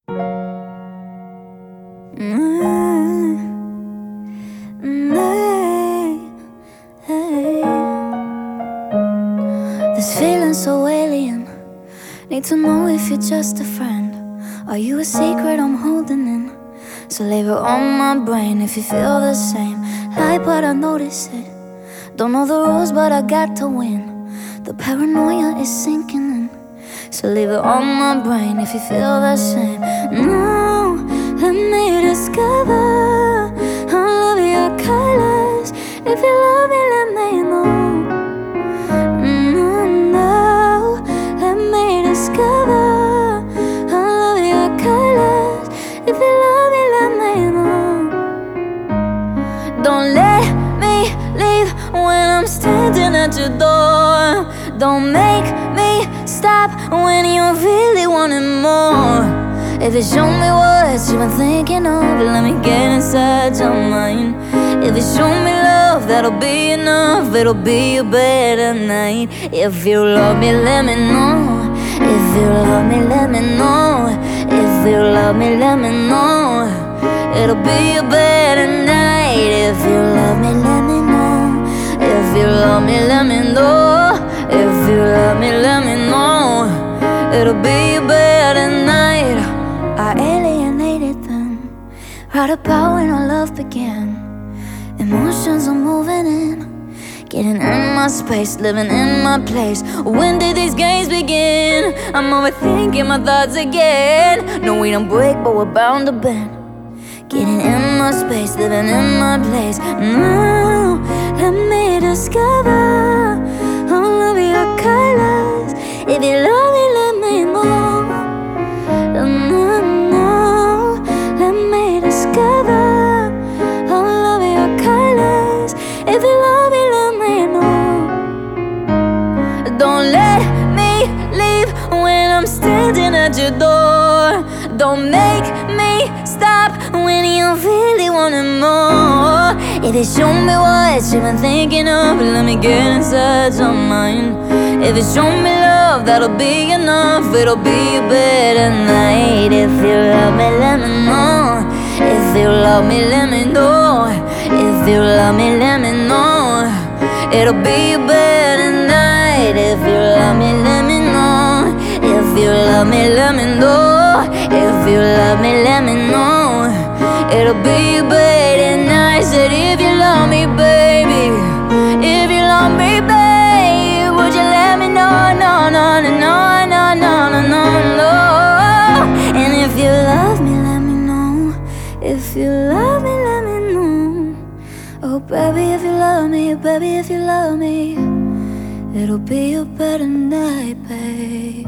This feeling so alien. Need to know if you're just a friend. Are you a secret I'm holding in? So leave it on my brain if you feel the same. Lie, but I notice it. Don't know the rules, but I got to win. The paranoia is sinking in. So leave it on my brain if you feel the same. No, let me discover all of your colors. If you love me, let me know. No, let me discover all of your colors. If you love me, let me know. Don't let me leave when I'm standing at your door. Don't make me stop when you really wanted more. If you show me what you've been thinking of, let me get inside your mind. If you show me love, that'll be enough. It'll be a better night. If you love me, let me know. If you love me, let me know. If you love me, let me know. It'll be a better night. If you love me, let me know. If you love me, let me know. If you love me, let me know. It'll be a better night. I alienated them right about when our love began. Emotions are moving in, getting in my space, living in my place. When did these games begin? I'm overthinking my thoughts again. No, we don't break, but we're bound to bend. Getting in my space, living in my place. No, let me discover all of your colors. If you love me, let me know. No, let me discover all of your colors. If you love me, let me know. Don't let me leave when I'm standing at your door. Don't make me stop when you really wanted more. If you show me what you've been thinking of, let me get inside your mind. If you show me love, that'll be enough. It'll be a better night. If you love me, let me know. If you love me, let me know. If you love me, let me know. It'll be a better night. If you love me, let me know. If you love me, let me know. If you love me, let me know. It'll be a better night. Said if you love me, baby. If you love me, baby, would you let me know? No, no, no, no, no, no, no, no, no. And if you love me, let me know. If you love me, let me know. Oh, baby, if you love me, baby, if you love me, it'll be a better night, babe.